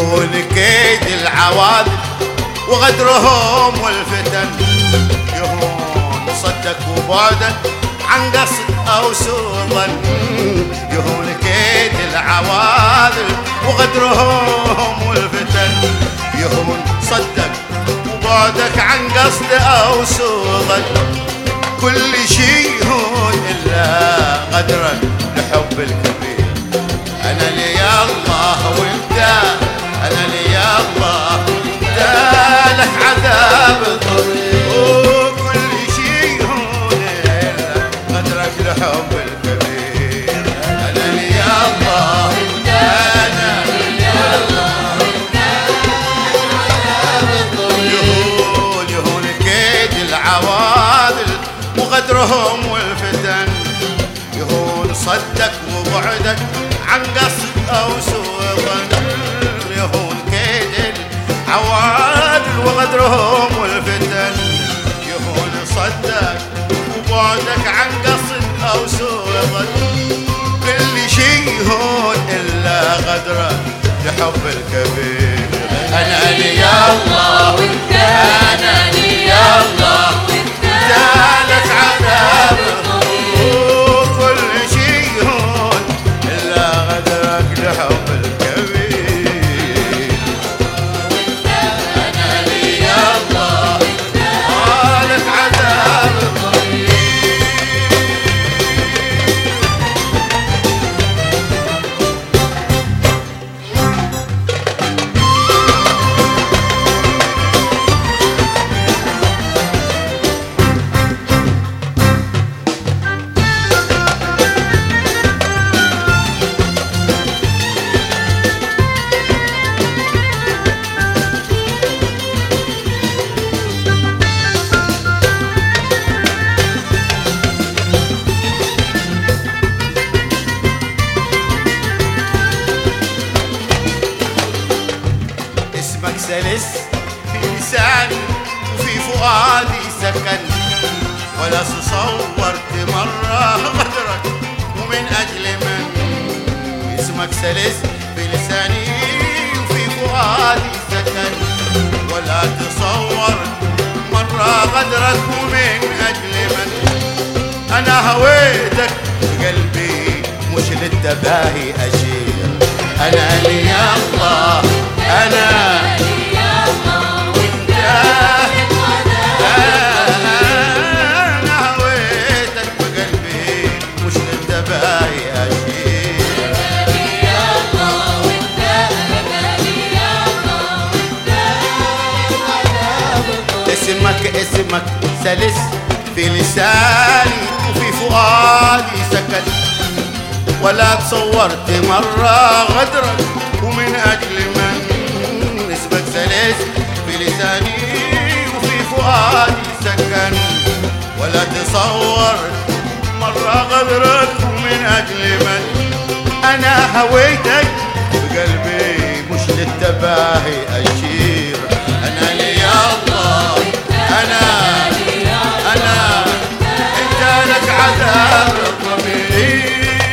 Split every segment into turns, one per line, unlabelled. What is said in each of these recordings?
يهون كيد العواذل وغدرهم والفتن، يهون صدك وبعدك عن قصد أو سوء ظن، يهون كيد العواذل وغدرهم والفتن، يهون صدك وبعدك عن قصد أو سوء ظن، كل شي يهون إلا غدرك لحب الكبير. أنا لي الله وانت، أنا لي الله وانت لك عذاب طويل، وكل شي يهون إلا غدرك لحب الكبير. أنا لي الله وانت، أنا لي الله وانت لك عذاب طويل، يهون كيد العواذل وغدرهم والفتن، يهون صدك وبعدك عن قصد أو سوء ظن، يهون كيد العواذل وغدرهم والفتن، يهون صدك وبعدك عن قصد أو سوء ظن، كل شي يهون إلا غدرك لحب الكبير. أنا لي الله وانت، أنا لي الله وانت لك عذاب وكل شي يهون إلا غدرك لحب الكبير. أنا لي الله لك عذاب طويل. اسمك سلس في لساني وفي فؤادي سكن، ولا تصورت مرة غدرك ومن أجل من. اسمك سلس في لساني وفي فؤادي سكن، ولا تصورت مرة غدرك ومن أجل من. أنا هويتك بقلبي مش للتباهي أشير. أنا لي الله، أنا لي الله وانت، أنا هويتك بقلبي مش للتباهي أشير. أنا لي الله وانت، أنا لي الله وانت. اسمك سلس في لساني وفي فؤادي سكت، ولا تصورت مرة غدرك ومن أجل من. اسمك سلس في لساني وفي فؤادي سكن، ولا تصورت مرة غدرك ومن أجل من. أنا هويتك بقلبي مش للتباهي أشير. أنا لي الله، أنا أنت لك عذاب الضمير.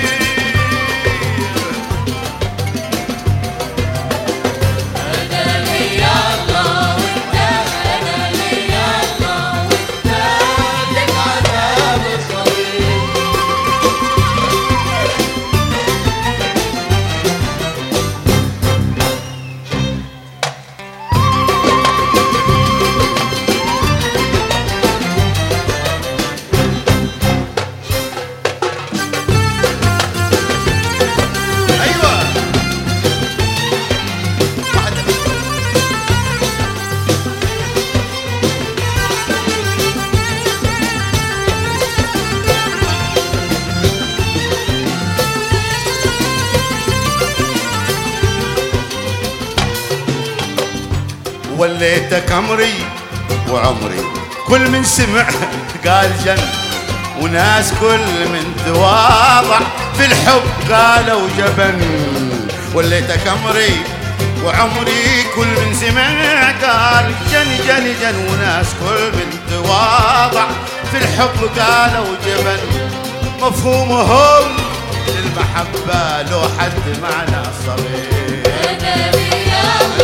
وليتك أمري وعمري، كل من سمع قال جن، وناس كل من تواضع في الحب قالوا جبن. وليتك أمري وعمري، كل من سمع قال جن جن جن، وناس كل من تواضع في الحب قالوا جبن. مفهومهم للمحبة لو حد معنا صغير.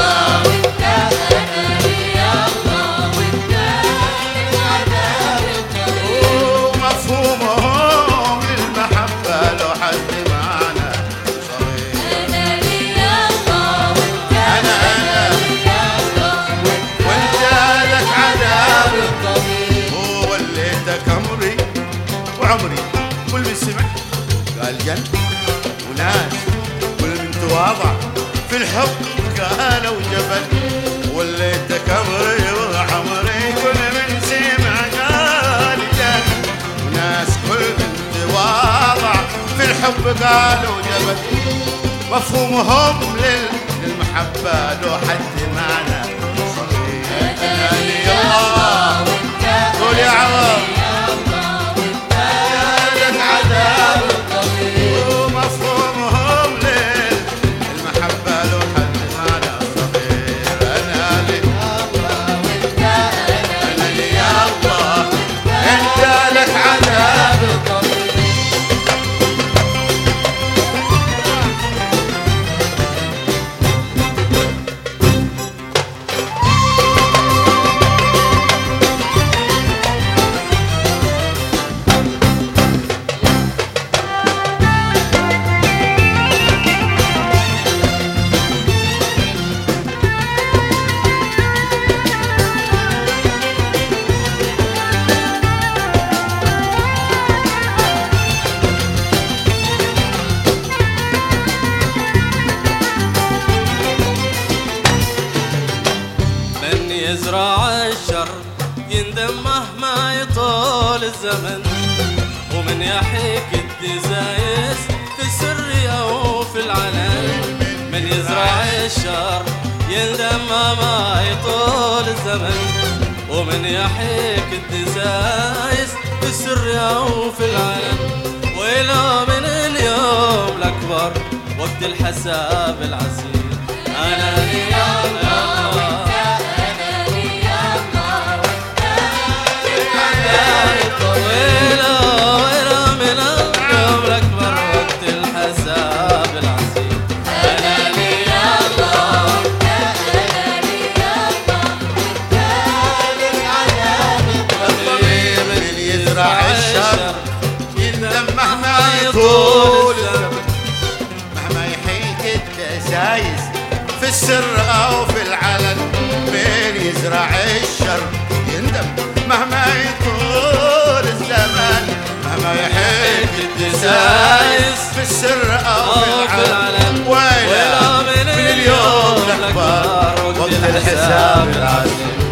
كل من سمع قال جن، وناس كل من تواضع في الحب قالوا جبل، وليتك أمري وعمري كل من سمع قال جن، وناس كل من تواضع في الحب قالوا جبل. مفهومهم للمحبة لو حد معنا صغير. أنا لي الله قول يا عوض يا عذاب ومفهومهم للمحبة لو حد معنا صغير. أنا لي الله أنا لي الله أنت لك عذاب
يزرع الشر يندم مهما يطول الزمن، ومن يحيك الدزايز في السر أو في العلن. من يزرع الشر يندم مهما يطول الزمن، ومن يحيك الدزايز في السر أو في العلن. وإلى من اليوم الأكبر وقت الحساب العسير. أنا لي الله
مهما يحيك الدسايس في السر أو في العلن. من يزرع الشر يندم مهما يطول الزمن، مهما يحيك الدسايس في السر أو في العلن. ويلا من اليوم الأكبر وقت الحساب العسير.